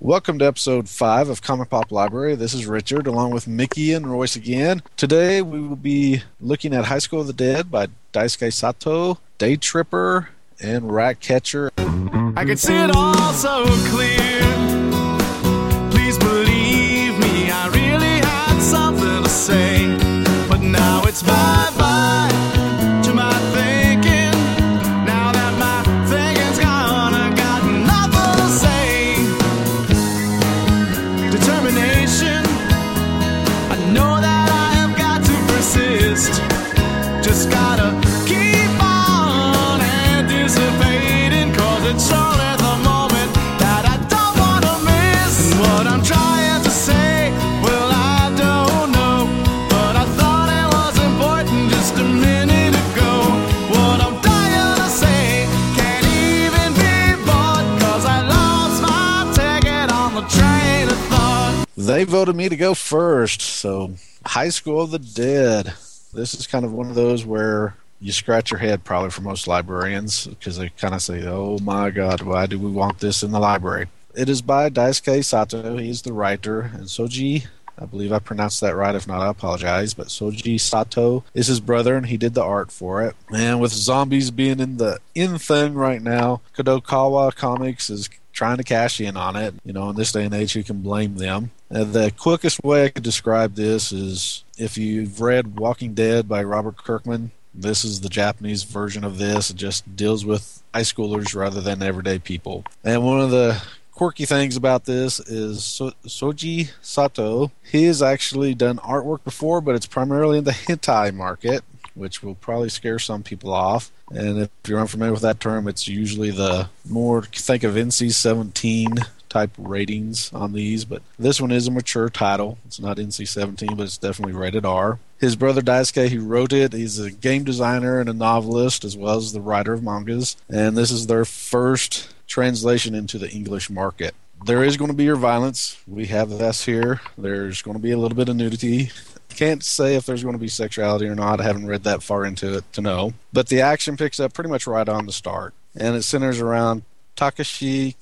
Welcome to episode 5 of Comic Pop Library. This is Richard, along with Mickey and Royce again. Today we will be looking at High School of the Dead by Daisuke Sato, Day Tripper, and Ratcatcher. I can see it all so clear. Please believe me, I really had something to say. But now it's bye-bye to my thinking. Now that my thinking's gone, I got nothing to say. Determination, I know that I have got to persist. Just gotta keep on anticipating, 'cause it's only the moment that I don't wanna miss. And what I'm trying to say, well, I don't know, but I thought it was important just a minute ago. What I'm dying to say can't even be bought, 'cause I lost my ticket on the train of thought. They voted me to go first, so High School of the Dead. This is kind of one of those where you scratch your head probably for most librarians, because they kind of say, oh my god, why do we want this in the library? It is by Daisuke Sato. He's the writer, and Soji, I believe I pronounced that right. If not, I apologize, but Soji Sato is his brother, and he did the art for it. And with zombies being in thing right now, Kadokawa Comics is trying to cash in on it. You know, in this day and age, who can blame them? The quickest way I could describe this is if you've read Walking Dead by Robert Kirkman, this is the Japanese version of this. It just deals with high schoolers rather than everyday people. And one of the quirky things about this is Soji Sato. He has actually done artwork before, but it's primarily in the hentai market, which will probably scare some people off. And if you're unfamiliar with that term, it's usually the more, think of NC-17 type ratings on these, but this one is a mature title. It's not NC-17, but it's definitely rated R. His brother Daisuke, he wrote it. He's a game designer and a novelist, as well as the writer of mangas, and this is their first translation into the English market. There is going to be your violence. We have this here. There's going to be a little bit of nudity. Can't say if there's going to be sexuality or not. I haven't read that far into it to know. But the action picks up pretty much right on the start, and it centers around Takashi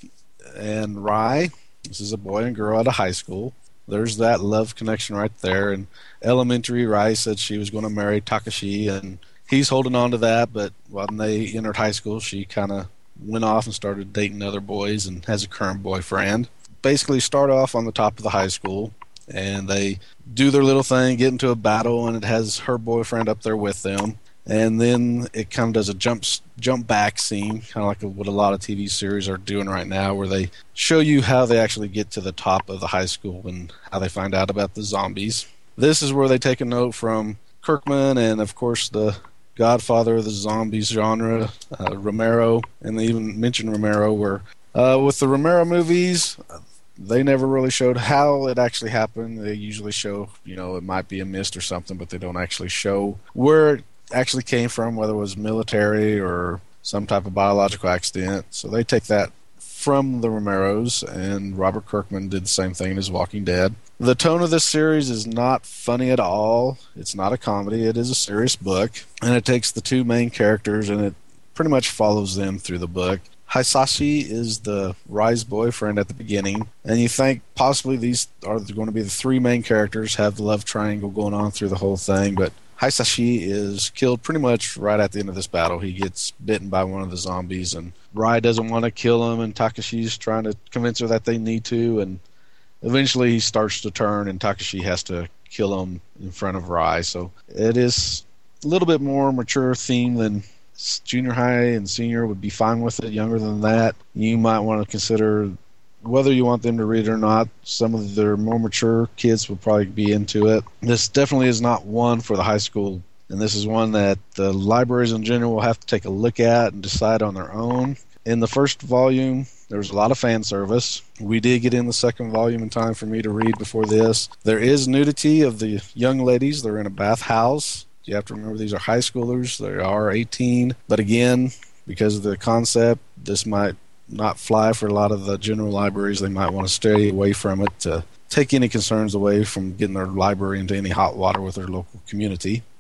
and Rai. This is a boy and girl at a high school. There's that love connection right there. And elementary, Rai said she was going to marry Takashi, and he's holding on to that. But when they entered high school, she kind of went off and started dating other boys and has a current boyfriend. Basically start off on the top of the high school, and they do their little thing, get into a battle, and it has her boyfriend up there with them. And then it kind of does a jump back scene, kind of like what a lot of TV series are doing right now, where they show you how they actually get to the top of the high school and how they find out about the zombies. This is where they take a note from Kirkman and, of course, the godfather of the zombies genre, Romero. And they even mention Romero, where with the Romero movies, they never really showed how it actually happened. They usually show, it might be a mist or something, but they don't actually show where it actually came from, whether it was military or some type of biological accident. So they take that from the Romeros, and Robert Kirkman did the same thing in his Walking Dead. The tone of this series is not funny at all. It's not a comedy. It is a serious book, and it takes the two main characters, and it pretty much follows them through the book. Hisashi is the Rai's boyfriend at the beginning, and you think possibly these are going to be the three main characters, have the love triangle going on through the whole thing, but Hisashi is killed pretty much right at the end of this battle. He gets bitten by one of the zombies, and Rai doesn't want to kill him, and Takashi's trying to convince her that they need to, and eventually he starts to turn, and Takashi has to kill him in front of Rai. So it is a little bit more mature theme than junior high and senior would be fine with it. Younger than that, you might want to consider whether you want them to read it or not. Some of their more mature kids will probably be into it. This definitely is not one for the high school, and this is one that the libraries in general will have to take a look at and decide on their own. In the first volume, there was a lot of fan service. We did get in the second volume in time for me to read before this. There is nudity of the young ladies. They're in a bathhouse. You have to remember these are high schoolers. They are 18. But again, because of the concept, this might not fly for a lot of the general libraries. They might want to stay away from it to take any concerns away from getting their library into any hot water with their local community.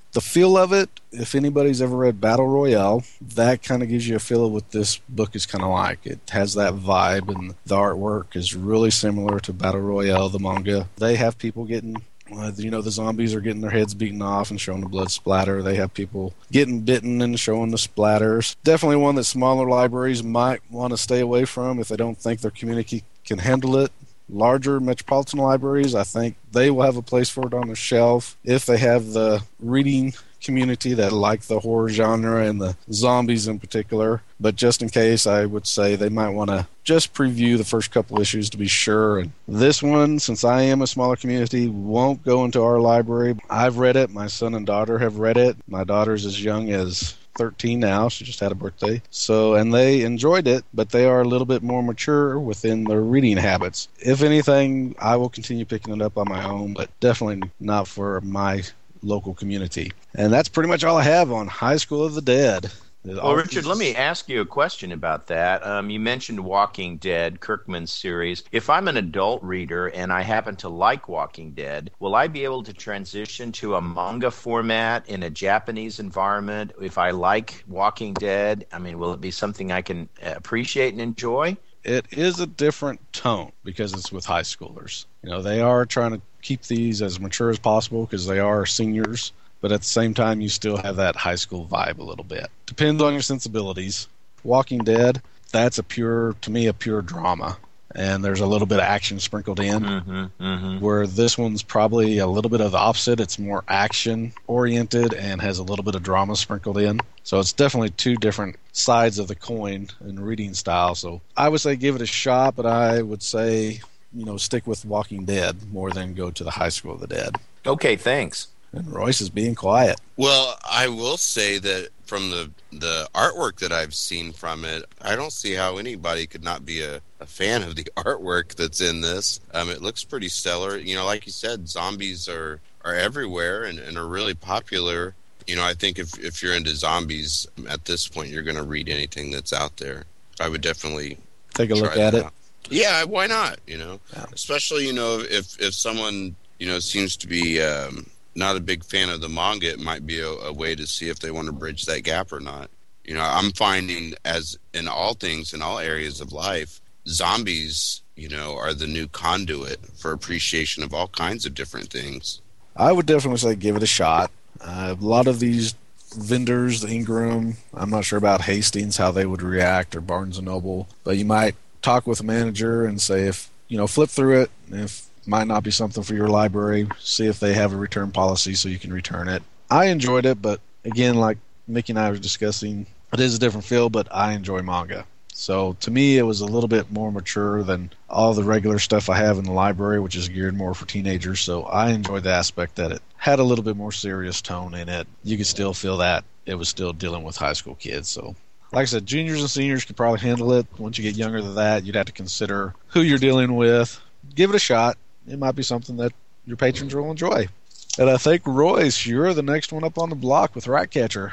The feel of it, if anybody's ever read Battle Royale, that kind of gives you a feel of what this book is kind of like. It has that vibe, and the artwork is really similar to Battle Royale, the manga. They have people getting, the zombies are getting their heads beaten off and showing the blood splatter. They have people getting bitten and showing the splatters. Definitely one that smaller libraries might want to stay away from if they don't think their community can handle it. Larger metropolitan libraries, I think they will have a place for it on the shelf if they have the reading community that like the horror genre and the zombies in particular. But just in case, I would say they might want to just preview the first couple issues to be sure. And this one, since I am a smaller community, won't go into our library. I've read it. My son and daughter have read it. My daughter's as young as 13 now. She just had a birthday. And they enjoyed it, but they are a little bit more mature within their reading habits. If anything, I will continue picking it up on my own, but definitely not for my local community. And that's pretty much all I have on High School of the Dead. Well, Richard, let me ask you a question about that. You mentioned Walking Dead, Kirkman's series. If I'm an adult reader and I happen to like Walking Dead, will I be able to transition to a manga format in a Japanese environment if I like Walking Dead? I mean, will it be something I can appreciate and enjoy? It is a different tone because it's with high schoolers. They are trying to keep these as mature as possible because they are seniors. But at the same time, you still have that high school vibe a little bit. Depends on your sensibilities. Walking Dead, that's a pure drama. And there's a little bit of action sprinkled in. Where this one's probably a little bit of the opposite. It's more action-oriented and has a little bit of drama sprinkled in. So it's definitely two different sides of the coin in reading style. So I would say give it a shot, but I would say, stick with Walking Dead more than go to the High School of the Dead. Okay, thanks. And Royce is being quiet. Well, I will say that from the artwork that I've seen from it, I don't see how anybody could not be a fan of the artwork that's in this. It looks pretty stellar. Like you said, zombies are everywhere and are really popular. I think if you're into zombies, at this point, you're going to read anything that's out there. I would definitely take a look at it. Yeah, why not? Yeah. Especially, if someone, seems to be not a big fan of the manga, it might be a way to see if they want to bridge that gap or not. I'm finding, as in all things, in all areas of life, zombies, are the new conduit for appreciation of all kinds of different things. I would definitely say give it a shot. A lot of these vendors, the Ingram, I'm not sure about Hastings, how they would react, or Barnes & Noble, but you might talk with a manager and say if, flip through it, if might not be something for your library, see if they have a return policy so you can return it. I enjoyed it, but again, like Mickey and I were discussing, it is a different feel, but I enjoy manga. So to me, it was a little bit more mature than all the regular stuff I have in the library, which is geared more for teenagers. So I enjoyed the aspect that it had a little bit more serious tone in it. You could still feel that it was still dealing with high school kids. So like I said, juniors and seniors could probably handle it. Once you get younger than that, you'd have to consider who you're dealing with. Give it a shot. It might be something that your patrons will enjoy. And I think, Royce, you're the next one up on the block with Ratcatcher.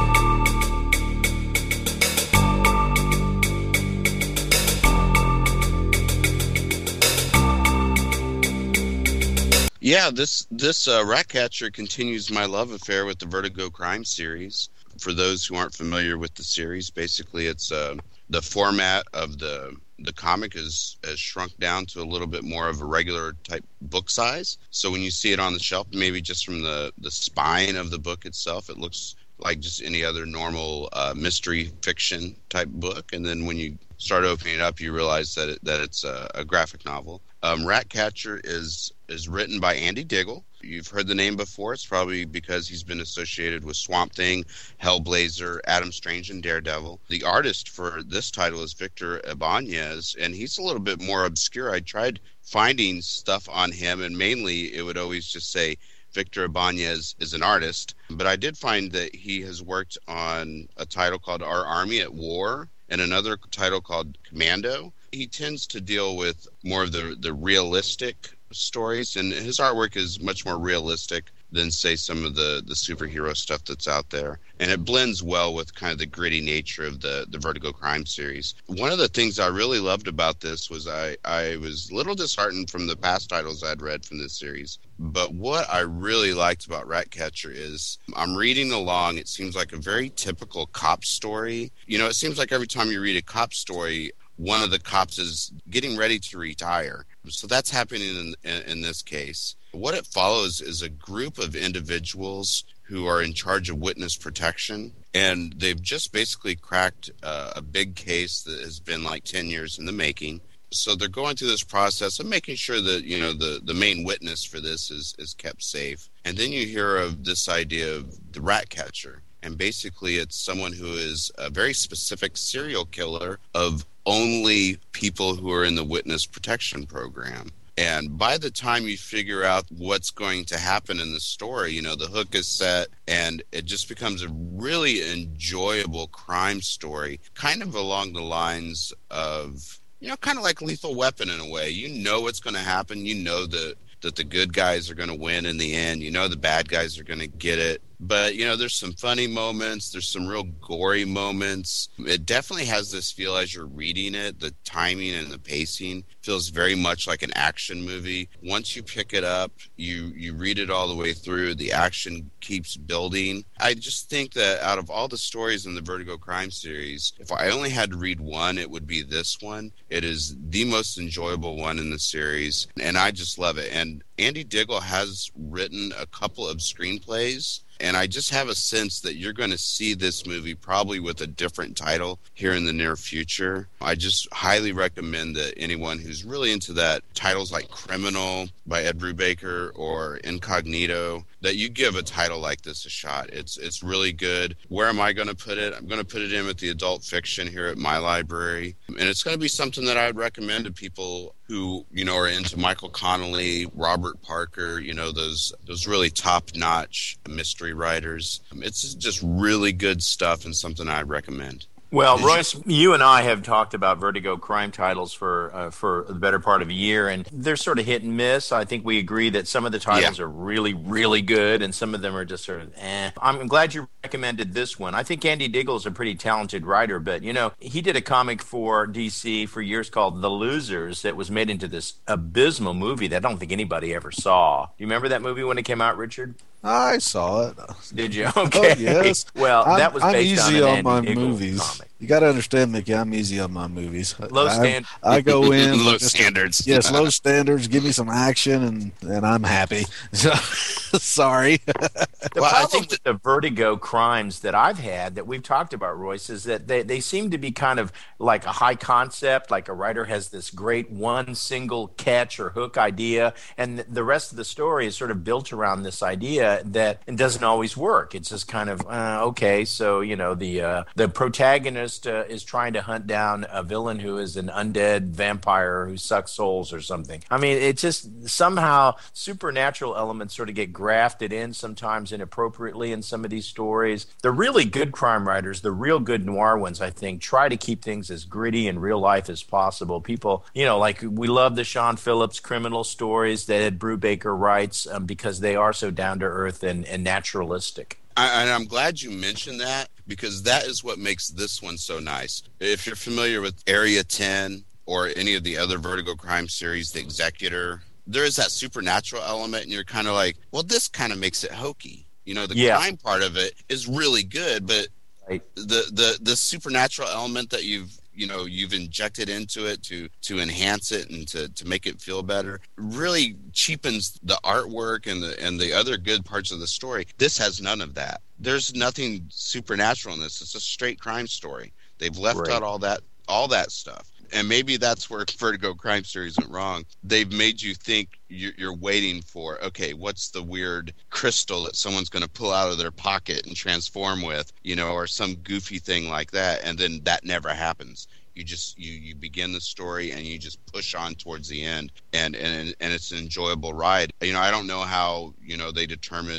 Yeah, this Ratcatcher continues my love affair with the Vertigo Crime series. For those who aren't familiar with the series, basically it's the format of the comic has shrunk down to a little bit more of a regular type book size. So when you see it on the shelf, maybe just from the spine of the book itself, it looks like just any other normal mystery fiction type book. And then when you start opening it up, you realize that it's a graphic novel. Ratcatcher is written by Andy Diggle. You've heard the name before. It's probably because he's been associated with Swamp Thing, Hellblazer, Adam Strange, and Daredevil. The artist for this title is Victor Ibanez, and he's a little bit more obscure. I tried finding stuff on him, and mainly it would always just say Victor Ibanez is an artist. But I did find that he has worked on a title called Our Army at War and another title called Commando. He tends to deal with more of the realistic stories, and his artwork is much more realistic than say some of the superhero stuff that's out there. And it blends well with kind of the gritty nature of the Vertigo crime series. One of the things I really loved about this was I was a little disheartened from the past titles I'd read from this series. But what I really liked about Ratcatcher is I'm reading along. It seems like a very typical cop story. You know, it seems like every time you read a cop story, one of the cops is getting ready to retire. So that's happening in this case. What it follows is a group of individuals who are in charge of witness protection, and they've just basically cracked a big case that has been like 10 years in the making. So they're going through this process of making sure that, you know, the main witness for this is kept safe. And then you hear of this idea of the rat catcher. And basically it's someone who is a very specific serial killer of only people who are in the witness protection program. And by the time you figure out what's going to happen in the story, you know, the hook is set and it just becomes a really enjoyable crime story, kind of along the lines of, you know, kind of like Lethal Weapon in a way. You know what's going to happen. You know that the good guys are going to win in the end. You know the bad guys are going to get it. But, you know, there's some funny moments. There's some real gory moments. It definitely has this feel as you're reading it. The timing and the pacing feels very much like an action movie. Once you pick it up, you read it all the way through. The action keeps building. I just think that out of all the stories in the Vertigo crime series, if I only had to read one, it would be this one. It is the most enjoyable one in the series, and I just love it. And Andy Diggle has written a couple of screenplays, and I just have a sense that you're going to see this movie probably with a different title here in the near future. I just highly recommend that anyone who's really into that, titles like Criminal by Ed Brubaker or Incognito, that you give a title like this a shot. It's really good. Where am I going to put it? I'm going to put it in with the adult fiction here at my library. And it's going to be something that I would recommend to people who, you know, are into Michael Connelly, Robert Parker, you know, those really top-notch mystery writers. It's just really good stuff and something I'd recommend. Well, Royce, you and I have talked about Vertigo crime titles for the better part of a year, and they're sort of hit and miss. I think we agree that some of the titles are really, really good, and some of them are just sort of eh. I'm glad you recommended this one. I think Andy Diggle is a pretty talented writer, but, you know, he did a comic for DC for years called The Losers that was made into this abysmal movie that I don't think anybody ever saw. Do you remember that movie when it came out, Richard? I saw it. Did you? Okay. Oh, yes. Well, that was based I'm easy on on an my Andy Diggle movies. comic. You got to understand, Mickey. I'm easy on my movies. Low standards. I go in low standards. Yes, low standards. Give me some action, and I'm happy. Sorry. The problem with the Vertigo crimes that I've had that we've talked about, Royce, is that they seem to be kind of like a high concept, like a writer has this great one single catch or hook idea, and the rest of the story is sort of built around this idea that it doesn't always work. It's just kind of, okay, so, you know, the protagonist is trying to hunt down a villain who is an undead vampire who sucks souls or something. I mean, it just somehow supernatural elements sort of get grafted in sometimes inappropriately in some of these stories. The really good crime writers, the real good noir ones, I think, try to keep things as gritty and real life as possible. People, you know, like we love the Sean Phillips criminal stories that Ed Brubaker writes because they are so down to earth and naturalistic. And I'm glad you mentioned that, because that is what makes this one so nice. If you're familiar with Area 10 or any of the other Vertigo crime series, The Executor, there is that supernatural element, and you're kind of like, well, this kind of makes it hokey. You know, the crime part of it is really good, but the supernatural element that you've injected into it to enhance it and to make it feel better really cheapens the artwork and the other good parts of the story. This has none of that. There's nothing supernatural in this. It's a straight crime story. They've left out all that stuff. And maybe that's where Vertigo crime series went wrong. They've made you think you're waiting for, okay, what's the weird crystal that someone's going to pull out of their pocket and transform with, you know, or some goofy thing like that. And then that never happens. You just you begin the story and you just push on towards the end, and it's an enjoyable ride. You know, I don't know how, you know, they determine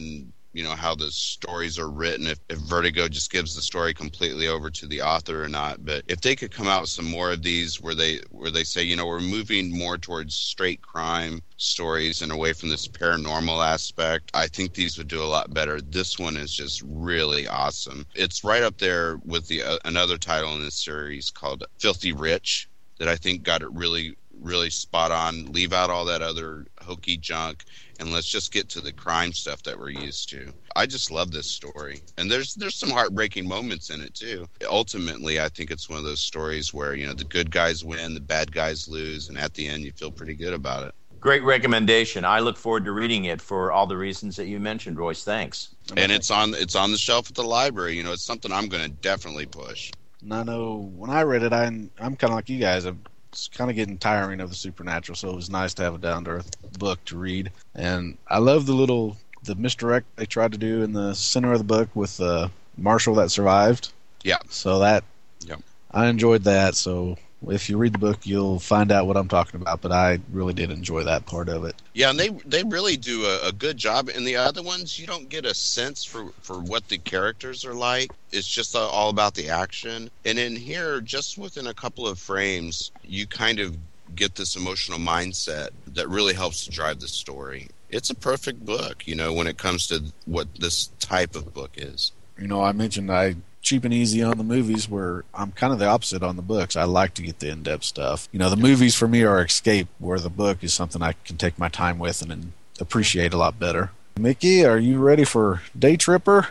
how the stories are written, if Vertigo just gives the story completely over to the author or not. But if they could come out with some more of these where they say, we're moving more towards straight crime stories and away from this paranormal aspect, I think these would do a lot better. This one is just really awesome. It's right up there with another title in this series called Filthy Rich that I think got it really, really spot on. Leave out all that other hokey junk and let's just get to the crime stuff that we're used to. I just love this story. And there's some heartbreaking moments in it too. Ultimately, I think it's one of those stories where, the good guys win, the bad guys lose, and at the end you feel pretty good about it. Great recommendation. I look forward to reading it for all the reasons that you mentioned, Royce. Thanks. And it's on the shelf at the library. It's something I'm going to definitely push. And I know when I read it, I'm kind of like you guys. It's kind of getting tiring of the supernatural, so it was nice to have a down-to-earth book to read. And I love the misdirect they tried to do in the center of the book with Marshall that survived. Yeah. So I enjoyed that. So if you read the book, you'll find out what I'm talking about. But I really did enjoy that part of it. Yeah, and they really do a good job. In the other ones, you don't get a sense for what the characters are like. It's just all about the action. And in here, just within a couple of frames, you kind of get this emotional mindset that really helps to drive the story. It's a perfect book, when it comes to what this type of book is. I mentioned I cheap and easy on the movies, where I'm kind of the opposite on the books. I like to get the in-depth stuff. The movies for me are escape, where the book is something I can take my time with and appreciate a lot better. Mickey, are you ready for Day Tripper?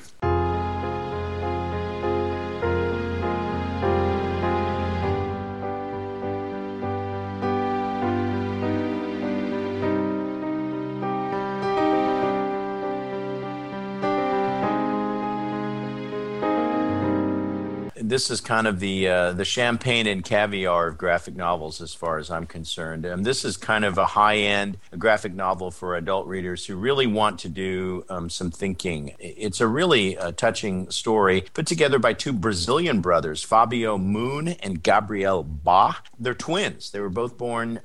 This is kind of the champagne and caviar of graphic novels as far as I'm concerned. This is kind of a high-end graphic novel for adult readers who really want to do some thinking. It's a really touching story put together by two Brazilian brothers, Fabio Moon and Gabriel Ba. They're twins. They were both born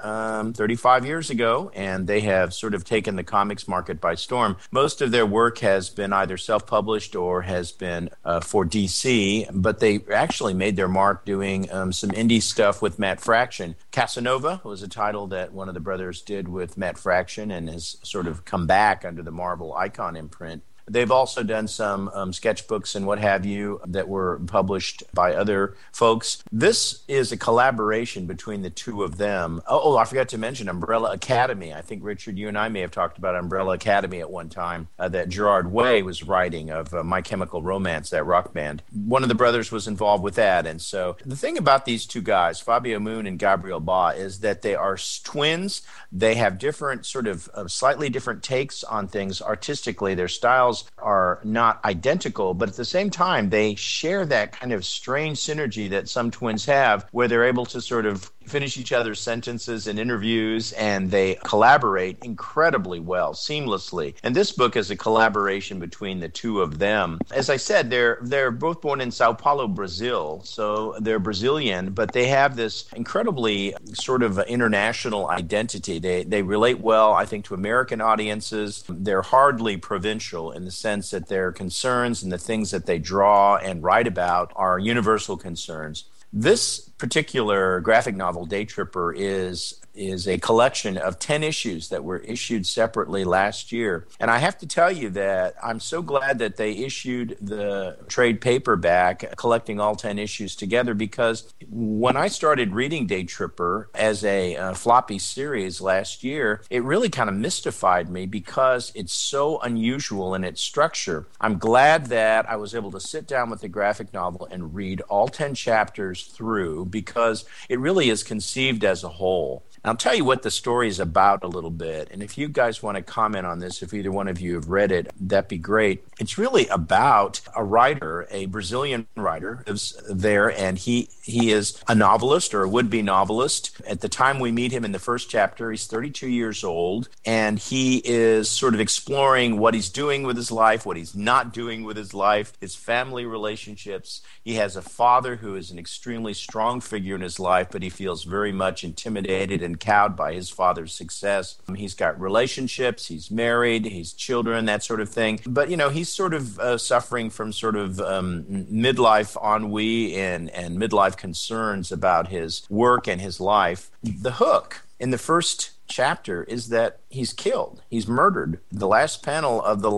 35 years ago, and they have sort of taken the comics market by storm. Most of their work has been either self-published or has been for DC, but they actually made their mark doing some indie stuff with Matt Fraction. Casanova was a title that one of the brothers did with Matt Fraction and has sort of come back under the Marvel Icon imprint. They've also done some sketchbooks and what have you that were published by other folks. This is a collaboration between the two of them. Oh, I forgot to mention Umbrella Academy. I think, Richard, you and I may have talked about Umbrella Academy at one time that Gerard Way was writing of My Chemical Romance, that rock band. One of the brothers was involved with that. And so the thing about these two guys, Fabio Moon and Gabriel Ba, is that they are twins. They have different sort of slightly different takes on things artistically. Their styles are not identical, but at the same time, they share that kind of strange synergy that some twins have, where they're able to sort of finish each other's sentences in interviews, and they collaborate incredibly well, seamlessly. And this book is a collaboration between the two of them. As I said, they're both born in Sao Paulo, Brazil, so they're Brazilian, but they have this incredibly sort of international identity. They relate well, I think, to American audiences. They're hardly provincial in the sense that their concerns and the things that they draw and write about are universal concerns. This particular graphic novel, Day Tripper, is a collection of 10 issues that were issued separately last year. And I have to tell you that I'm so glad that they issued the trade paperback, collecting all 10 issues together, because when I started reading Day Tripper as a floppy series last year, it really kind of mystified me because it's so unusual in its structure. I'm glad that I was able to sit down with the graphic novel and read all 10 chapters through, because it really is conceived as a whole. And I'll tell you what the story is about a little bit. And if you guys want to comment on this, if either one of you have read it, that'd be great. It's really about a writer, a Brazilian writer, who's there, and he is a novelist, or a would-be novelist. At the time we meet him in the first chapter, he's 32 years old, and he is sort of exploring what he's doing with his life, what he's not doing with his life, his family relationships. He has a father who is an extremely strong figure in his life, but he feels very much intimidated and been cowed by his father's success. He's got relationships, he's married, he's children, that sort of thing. But, he's sort of suffering from sort of midlife ennui and midlife concerns about his work and his life. The hook in the first chapter is that he's killed. He's murdered. The last panel of the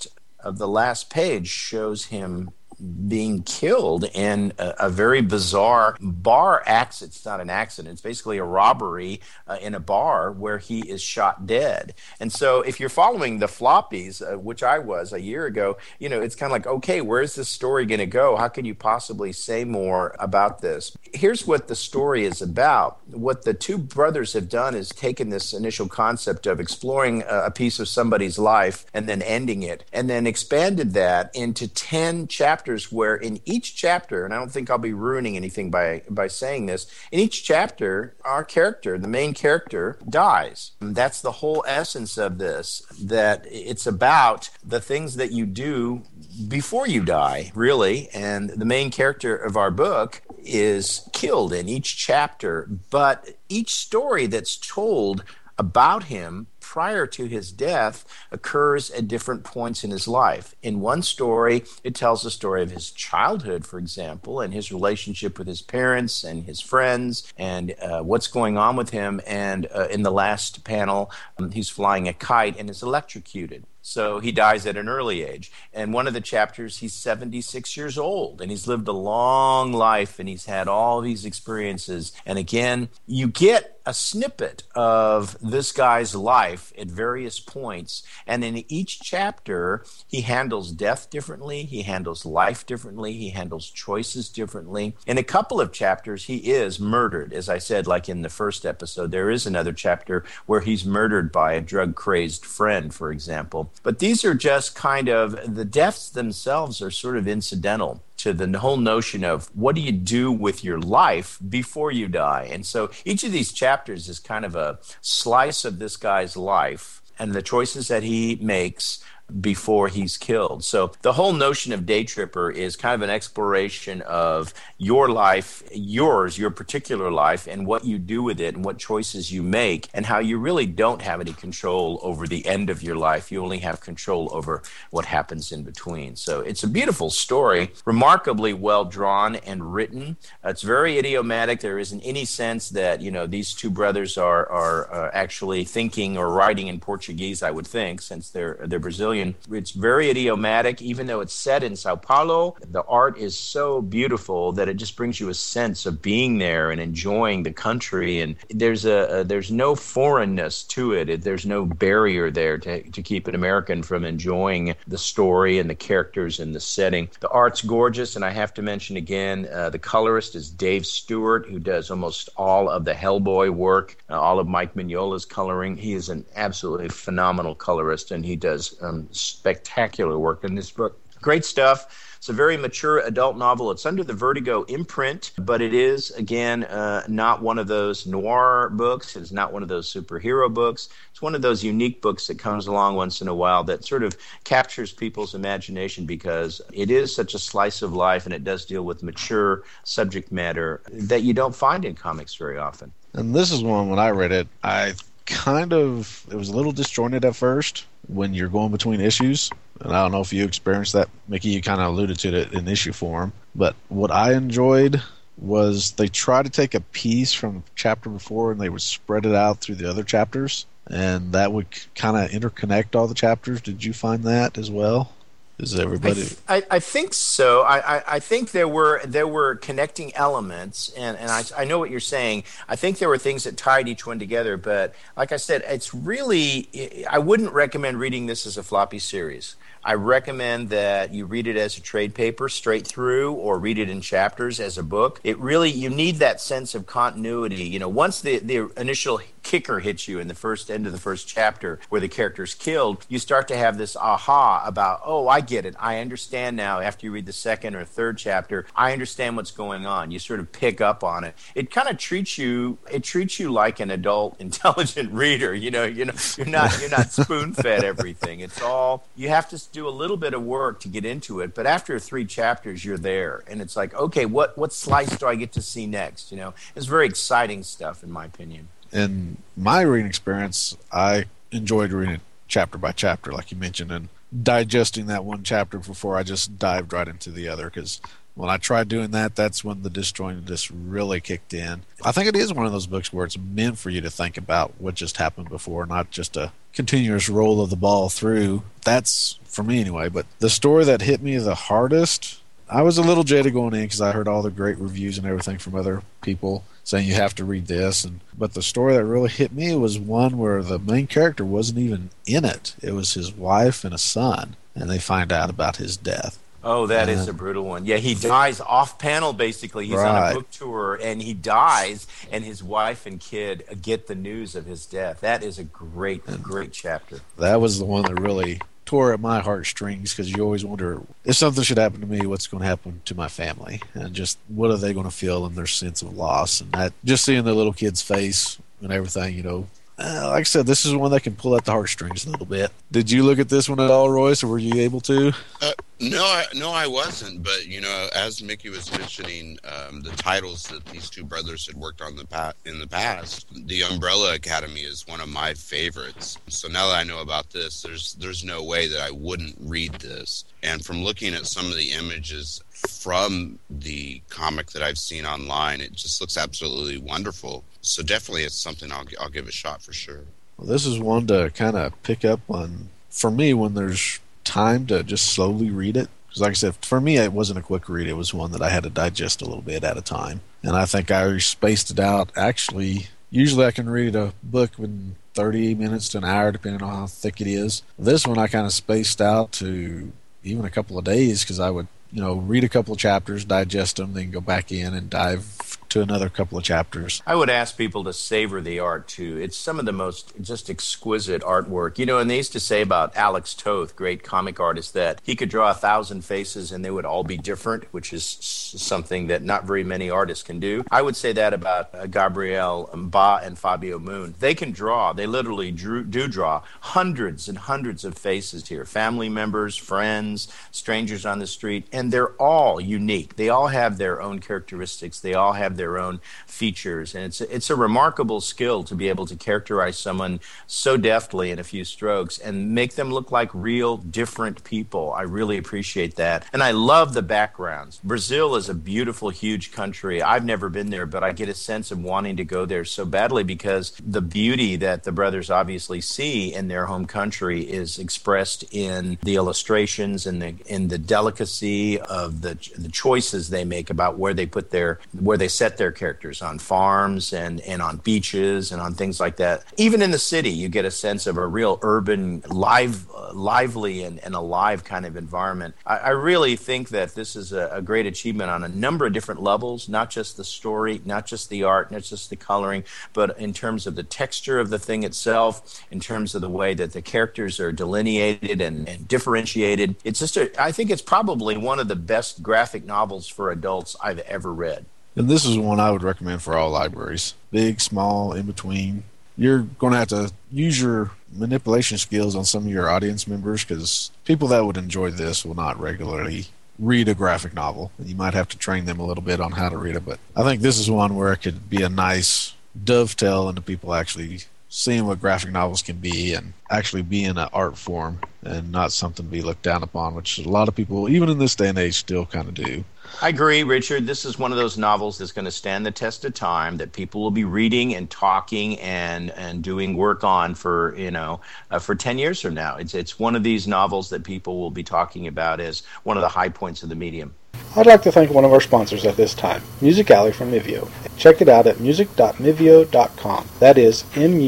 last page shows him being killed in a very bizarre bar accident. It's not an accident. It's basically a robbery in a bar where he is shot dead. And so if you're following the floppies, which I was a year ago, it's kind of like, okay, where's this story going to go? How can you possibly say more about this? Here's what the story is about. What the two brothers have done is taken this initial concept of exploring a piece of somebody's life and then ending it, and then expanded that into 10 chapters where in each chapter, and I don't think I'll be ruining anything by saying this, in each chapter, our character, the main character, dies. And that's the whole essence of this, that it's about the things that you do before you die, really. And the main character of our book is killed in each chapter, but each story that's told about him prior to his death occurs at different points in his life. In one story, it tells the story of his childhood, for example, and his relationship with his parents and his friends and what's going on with him. And in the last panel, he's flying a kite and is electrocuted. So he dies at an early age. And one of the chapters, he's 76 years old, and he's lived a long life, and he's had all these experiences. And again, you get a snippet of this guy's life at various points. And in each chapter, he handles death differently. He handles life differently. He handles choices differently. In a couple of chapters, he is murdered. As I said, like in the first episode, there is another chapter where he's murdered by a drug-crazed friend, for example. But these are just kind of, the deaths themselves are sort of incidental to the whole notion of what do you do with your life before you die. And so each of these chapters is kind of a slice of this guy's life and the choices that he makes before he's killed. So the whole notion of Day Tripper is kind of an exploration of your life, your particular life, and what you do with it and what choices you make, and how you really don't have any control over the end of your life. You only have control over what happens in between. So it's a beautiful story, remarkably well drawn and written. It's very idiomatic. There isn't any sense that, these two brothers are actually thinking or writing in Portuguese, I would think, since they're Brazilian. It's very idiomatic, even though it's set in Sao Paulo. The art is so beautiful that it just brings you a sense of being there and enjoying the country. And there's no foreignness to it. There's no barrier there to keep an American from enjoying the story and the characters and the setting. The art's gorgeous, and I have to mention again, the colorist is Dave Stewart, who does almost all of the Hellboy work, all of Mike Mignola's coloring. He is an absolutely phenomenal colorist, and he does spectacular work in this book. Great stuff. It's a very mature adult novel. It's under the Vertigo imprint, but it is, again, not one of those noir books. It's not one of those superhero books. It's one of those unique books that comes along once in a while that sort of captures people's imagination because it is such a slice of life and it does deal with mature subject matter that you don't find in comics very often. And this is one, when I read it, it was a little disjointed at first when you're going between issues. And I don't know if you experienced that, Mickey. You kind of alluded to it in issue form. But what I enjoyed was they tried to take a piece from the chapter before and they would spread it out through the other chapters. And that would kind of interconnect all the chapters. Did you find that as well? Is everybody? I think so. I think there were connecting elements, and I know what you're saying. I think there were things that tied each one together, but like I said, it's really, I wouldn't recommend reading this as a floppy series. I recommend that you read it as a trade paper straight through or read it in chapters as a book. It really, you need that sense of continuity. Once the initial kicker hits you in the end of the first chapter where the character's killed, you start to have this aha about, oh, I get it. I understand now. After you read the second or third chapter, I understand what's going on. You sort of pick up on it. It kind of treats you like an adult, intelligent reader. You're not spoon-fed everything. It's all, you have to do a little bit of work to get into it, but after 3 chapters, you're there. And it's like, okay, what slice do I get to see next? It's very exciting stuff, in my opinion. in my reading experience, I enjoyed reading it chapter by chapter, like you mentioned, and digesting that one chapter before I just dived right into the other, because when I tried doing that, that's when the disjointedness really kicked in. I think it is one of those books where it's meant for you to think about what just happened before, not just a continuous roll of the ball through. That's for me anyway. But the story that hit me the hardest, I was a little jaded going in because I heard all the great reviews and everything from other people saying you have to read this. But the story that really hit me was one where the main character wasn't even in it. It was his wife and a son, and they find out about his death. Oh, that is a brutal one. Yeah, he dies off panel, basically. He's on a book tour, and he dies, and his wife and kid get the news of his death. That is a great chapter. That was the one that really tore at my heartstrings, because you always wonder, if something should happen to me, what's going to happen to my family? And just what are they going to feel in their sense of loss? And that, just seeing the little kid's face and everything, like I said, this is one that can pull at the heartstrings a little bit. Did you look at this one at all, Royce, or were you able to? No, I wasn't. But as Mickey was mentioning, the titles that these two brothers had worked on in the past, The Umbrella Academy is one of my favorites. So now that I know about this, there's no way that I wouldn't read this. And from looking at some of the images from the comic that I've seen online, it just looks absolutely wonderful. So definitely it's something I'll give a shot for sure. Well, this is one to kind of pick up on, for me, when there's time to just slowly read it. Because like I said, for me, it wasn't a quick read. It was one that I had to digest a little bit at a time. And I think I spaced it out. Actually, usually I can read a book in 30 minutes to an hour, depending on how thick it is. This one I kind of spaced out to even a couple of days, because I would read a couple of chapters, digest them, then go back in and dive to another couple of chapters. I would ask people to savor the art, too. It's some of the most just exquisite artwork. And they used to say about Alex Toth, great comic artist, that he could draw 1,000 faces and they would all be different, which is something that not very many artists can do. I would say that about Gabriel Ba and Fabio Moon. They can draw. They literally do draw hundreds and hundreds of faces here. Family members, friends, strangers on the street, and they're all unique. They all have their own characteristics. They all have their own features, and it's a remarkable skill to be able to characterize someone so deftly in a few strokes and make them look like real different people. I really appreciate that, and I love the backgrounds. Brazil is a beautiful, huge country. I've never been there, but I get a sense of wanting to go there so badly, because the beauty that the brothers obviously see in their home country is expressed in the illustrations and in the delicacy of the choices they make about where they set their characters, on farms and on beaches and on things like that. Even in the city, you get a sense of a real urban, lively and alive kind of environment. I really think that this is a great achievement on a number of different levels, not just the story, not just the art, not just the coloring, but in terms of the texture of the thing itself, in terms of the way that the characters are delineated and differentiated. I think it's probably one of the best graphic novels for adults I've ever read. And this is one I would recommend for all libraries. Big, small, in between. You're going to have to use your manipulation skills on some of your audience members, because people that would enjoy this will not regularly read a graphic novel. And you might have to train them a little bit on how to read it. But I think this is one where it could be a nice dovetail into people actually seeing what graphic novels can be and actually be in an art form and not something to be looked down upon, which a lot of people, even in this day and age, still kind of do. I agree, Richard. This is one of those novels that's going to stand the test of time, that people will be reading and talking and doing work on for 10 years from now. It's one of these novels that people will be talking about as one of the high points of the medium. I'd like to thank one of our sponsors at this time, Music Alley from Mivio. Check it out at music.mivio.com. That is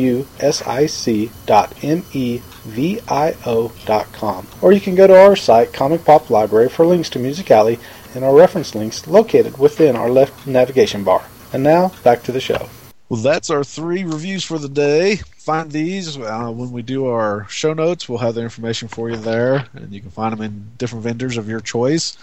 music.mevio.com. Or you can go to our site, Comic Pop Library, for links to Music Alley and our reference links located within our left navigation bar. And now, back to the show. Well, that's our 3 reviews for the day. Find these when we do our show notes. We'll have the information for you there, and you can find them in different vendors of your choice.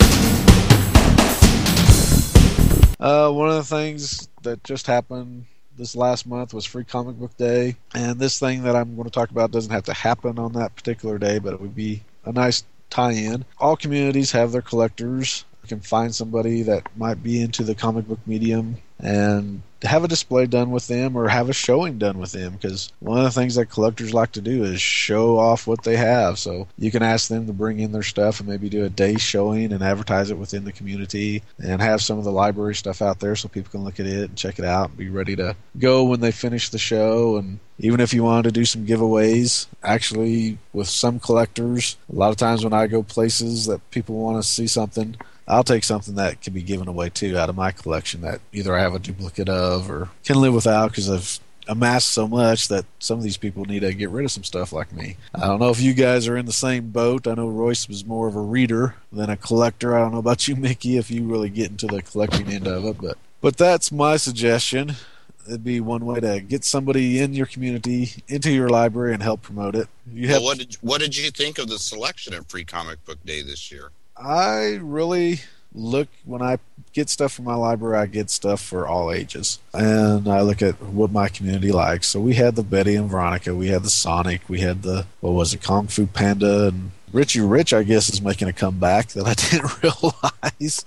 One of the things that just happened this last month was Free Comic Book Day, and this thing that I'm going to talk about doesn't have to happen on that particular day, but it would be a nice tie-in. All communities have their collectors. You can find somebody that might be into the comic book medium and have a display done with them or have a showing done with them, because one of the things that collectors like to do is show off what they have. So you can ask them to bring in their stuff and maybe do a day showing and advertise it within the community and have some of the library stuff out there so people can look at it and check it out and be ready to go when they finish the show. And even if you wanted to do some giveaways, actually with some collectors, a lot of times when I go places that people want to see something, I'll take something that can be given away too out of my collection that either I have a duplicate of or can live without, because I've amassed so much that some of these people need to get rid of some stuff like me. I don't know if you guys are in the same boat. I know Royce was more of a reader than a collector. I don't know about you, Mickey, if you really get into the collecting end of it, but that's my suggestion. It'd be one way to get somebody in your community into your library and help promote it. What did you think of the selection at Free Comic Book Day this year? I really look, when I get stuff from my library, I get stuff for all ages. And I look at what my community likes. So we had the Betty and Veronica, we had the Sonic, we had the, Kung Fu Panda, and Richie Rich, I guess, is making a comeback that I didn't realize.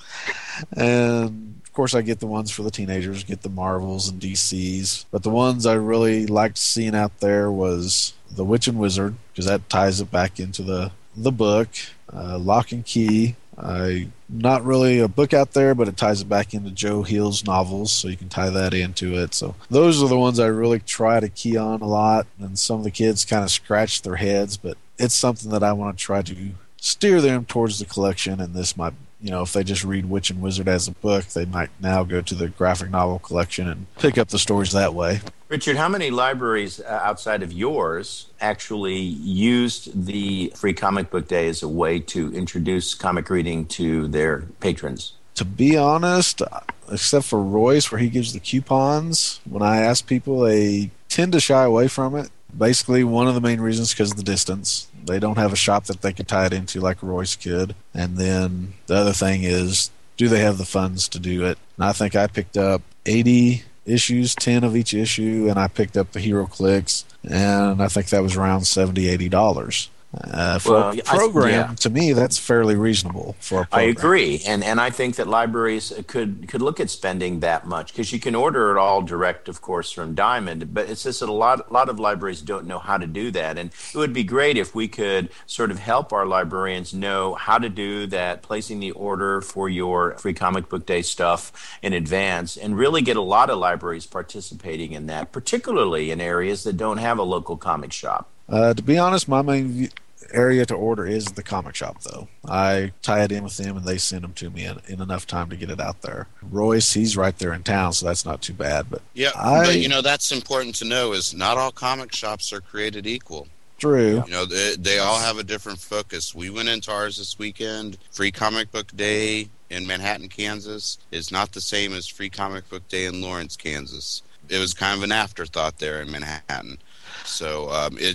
And of course I get the ones for the teenagers, get the Marvels and DCs. But the ones I really liked seeing out there was the Witch and Wizard, because that ties it back into the book. Lock and Key. Not really a book out there, but it ties it back into Joe Hill's novels, so you can tie that into it. So those are the ones I really try to key on a lot, and some of the kids kind of scratch their heads, but it's something that I want to try to steer them towards the collection. And this might, if they just read Witch and Wizard as a book, they might now go to the graphic novel collection and pick up the stories that way. Richard, how many libraries outside of yours actually used the Free Comic Book Day as a way to introduce comic reading to their patrons? To be honest, except for Royce, where he gives the coupons, when I ask people, they tend to shy away from it. Basically, one of the main reasons is because of the distance. They don't have a shop that they could tie it into like Royce could. And then the other thing is, do they have the funds to do it? And I think I picked up 80 issues, 10 of each issue, and I picked up the Hero Clicks, and I think that was around $70-$80. For a program, to me, that's fairly reasonable for a program. I agree, and I think that libraries could look at spending that much, because you can order it all direct, of course, from Diamond, but it's just that a lot of libraries don't know how to do that, and it would be great if we could sort of help our librarians know how to do that, placing the order for your Free Comic Book Day stuff in advance, and really get a lot of libraries participating in that, particularly in areas that don't have a local comic shop. To be honest, my main area to order is the comic shop, though. I tie it in with them, and they send them to me in enough time to get it out there. Royce, he's right there in town, so that's not too bad. But but that's important to know, is not all comic shops are created equal. True. They all have a different focus. We went into ours this weekend. Free Comic Book Day in Manhattan, Kansas is not the same as Free Comic Book Day in Lawrence, Kansas. It was kind of an afterthought there in Manhattan. So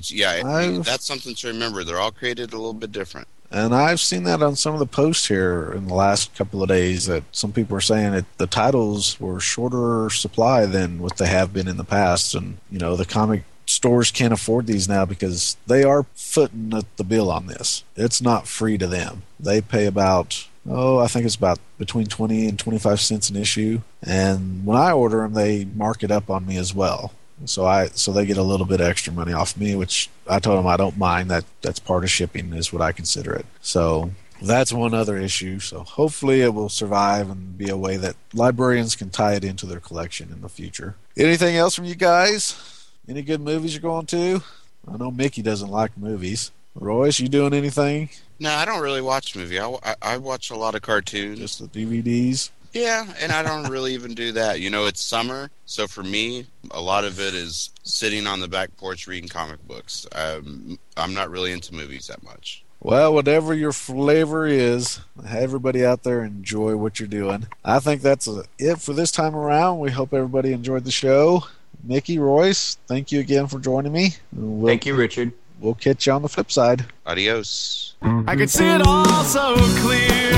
that's something to remember. They're all created a little bit different. And I've seen that on some of the posts here in the last couple of days, that some people are saying that the titles were shorter supply than what they have been in the past. And, the comic stores can't afford these now because they are footing the bill on this. It's not free to them. They pay about, I think it's about between 20 and 25 cents an issue. And when I order them, they mark it up on me as well. So they get a little bit extra money off me, which I told them I don't mind. That's part of shipping is what I consider it. So that's one other issue. So hopefully it will survive and be a way that librarians can tie it into their collection in the future. Anything else from you guys? Any good movies you're going to? I know Mickey doesn't like movies. Royce, you doing anything? No, I don't really watch movies. I watch a lot of cartoons. Just the DVDs? Yeah, and I don't really even do that. It's summer, so for me, a lot of it is sitting on the back porch reading comic books. I'm not really into movies that much. Well, whatever your flavor is, everybody out there enjoy what you're doing. I think that's it for this time around. We hope everybody enjoyed the show. Mickey, Royce, thank you again for joining me. Thank you, Richard. We'll catch you on the flip side. Adios. I could see it all so clear.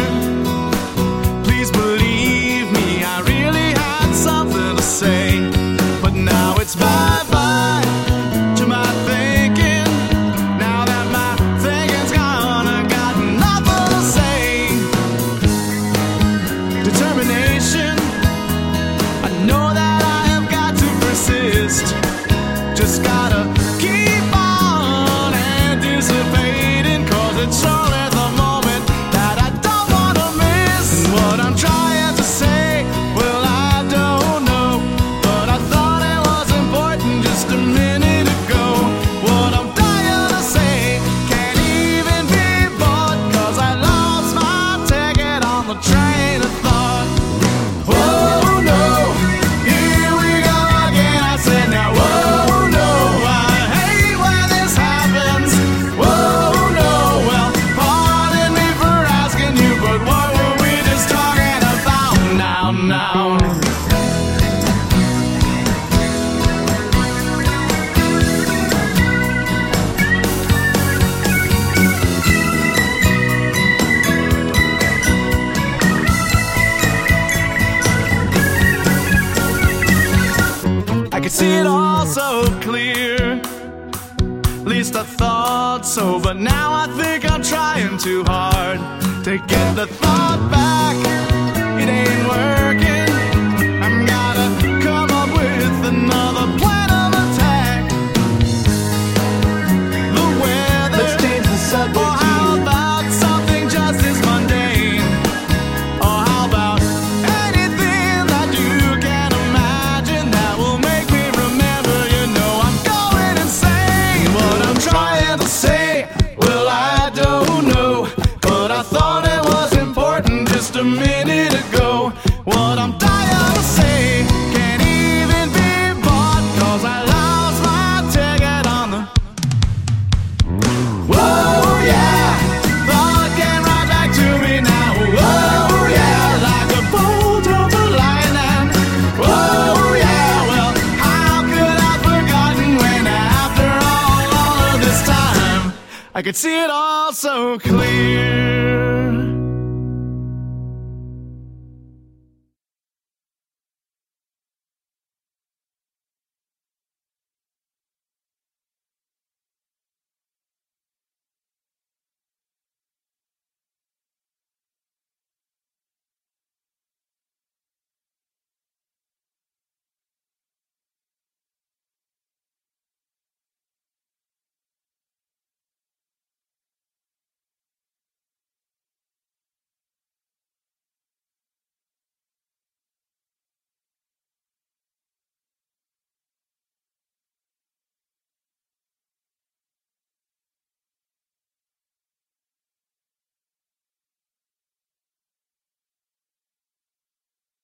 Please believe me, I really had something to say, but now it's surely the moment that I don't want to miss. And what I'm trying to say, well, I don't know, but I thought it was important just a minute ago. What I'm dying to say can't even be bought, 'cause I lost my ticket on the train of thought. Whoa, no, here we go again. I said now, whoa, no, I hate when this happens. Whoa, no, well, pardon me for asking you, but what were we just talking about now? I could see it all so clear, at least I thought so, but now I think I'm trying too hard to get the thought back. It ain't working. I'm gotta come up with another plan of attack. The weather. Let's change the subject. Or how about something just as mundane? Or how about anything that you can imagine that will make me remember? You know I'm going insane. What I'm trying to say, well, I don't know, but I thought it was important just a minute ago. What I'm dying to say can't even be bought, 'cause I lost my ticket on the. Whoa, yeah, thought came right back to me now. Whoa, yeah, like a bolt of lightning. Whoa, yeah, well, how could I have forgotten when after all of this time I could see it all so clear?